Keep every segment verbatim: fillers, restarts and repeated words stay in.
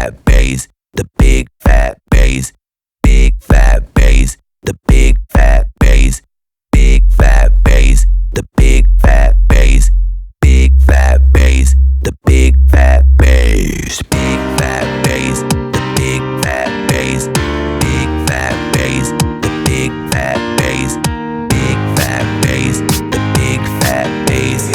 fat bass, the big fat bass, big fat bass, the big fat bass, big fat bass, the big fat bass, big fat bass, the big fat bass, big fat bass, the big fat bass, big fat bass, the big fat bass, big fat bass, the big fat bass.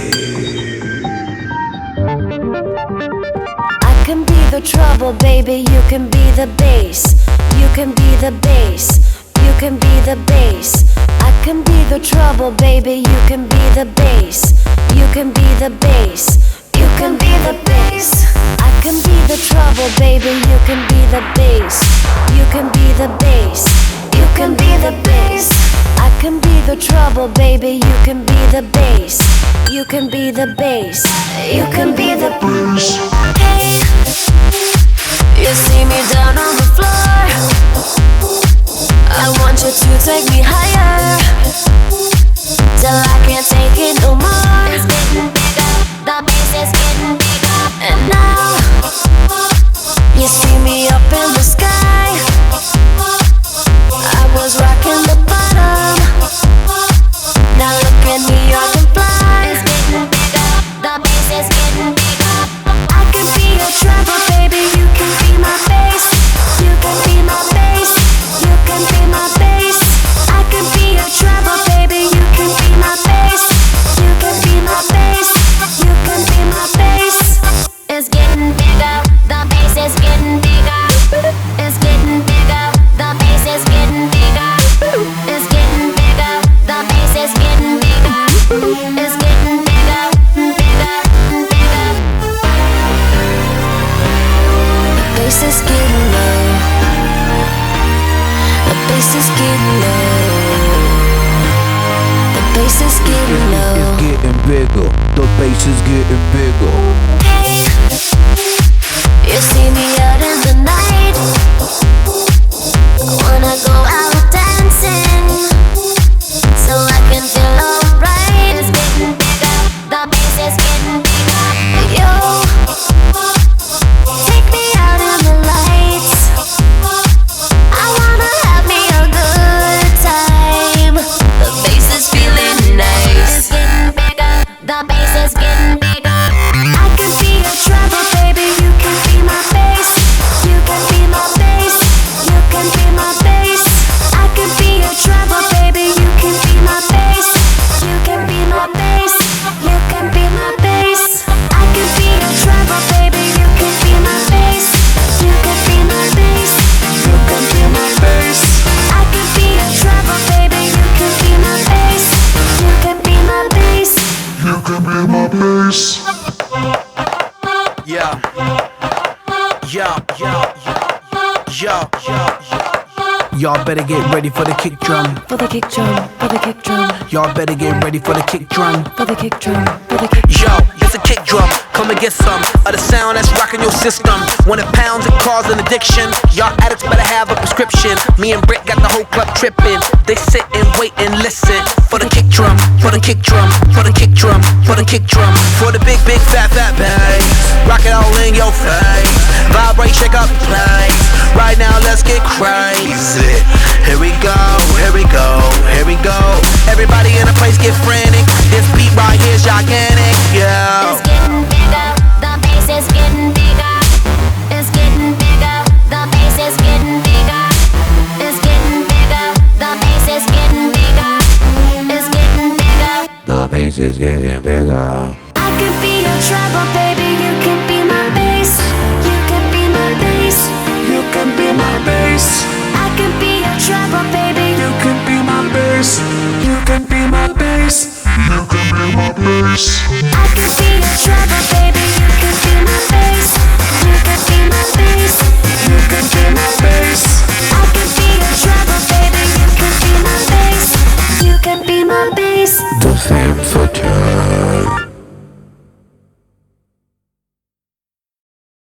I can be the trouble, baby, you can be the bass. You can be the bass, you can be the bass. I can be the trouble, baby, you can be the bass. You can be the bass, you can be the bass. I can be the trouble, baby, you can be the bass. You can be the bass, you can be the bass. I can be the trouble, baby, you can be the bass. You can be the bass, you can be the bass. Hey, you see me down on the floor, I want you to take me higher, till I can't take it no more. It's getting bigger, the bass is getting bigger. And now, you see me up in the sky, I was rocking the bottom, now look at me, I can fly. It's getting bigger, the bass is getting bigger. I can be your trouble, baby, you can be my bass. You can be my bass, you can be my bass. I can be your trouble, baby, you can be my bass. You can be my bass, you can be my bass. It's getting bigger, the bass is getting bigger. It's getting bigger, the bass is getting bigger. It's getting bigger, the bass is getting bigger. It's getting bigger, bigger, bigger. The bass is getting low. The bass is getting low. The bass is getting low. It's getting bigger, the bass is getting bigger. Hey, you see me out in the night, I wanna go out dancing, so I can feel alright. It's getting bigger, the bass is getting bigger. Yo, take me out in the lights, I wanna have me a good time. The bass is feeling nice. It's getting bigger, the bass is getting bigger. I can be your trouble, baby, you can be my bass. You can be my bass, you can be my bass. I can be your trouble, baby, you can be my bass. You can be my bass, you can be my bass. I can be your trouble, baby, you can be my bass. You can be my bass, you can be my bass. I can be your trouble, baby, you can be my bass. You can be my bass. You can be my bass. Yeah, yeah, yeah, yeah, yeah, yeah. Y'all better get ready for the kick drum. For the kick drum, for the kick drum, Y'all better get ready for the kick drum. for the kick drum, for the kick Yo, it's a kick drum, come and get some of the sound that's rocking your system. When it pounds, it causes an addiction. Y'all addicts better have a prescription. Me and Britt got the whole club tripping. They sit and wait and listen for the kick drum, for the kick drum, for the kick drum, for the kick drum, for the big, big, fat, fat bass. Rock it all in your face. Vibrate, shake up the place. Right now, let's get crazy. Here we go, here we go, here we go. Everybody in the place get frantic. This beat right here's gigantic, yeah. It's getting bigger, the bass is getting bigger. It's getting bigger, the bass is getting bigger. It's getting bigger, the bass is getting bigger. It's getting bigger. The bass is getting bigger. I can be your trouble, baby, you can be my bass. You can be my bass. You can be my bass. I can be your trouble, baby. You can be my bass. You can be my bass. You can be my bass. I can be your trouble, baby, you can be my bass. You can be my bass. You can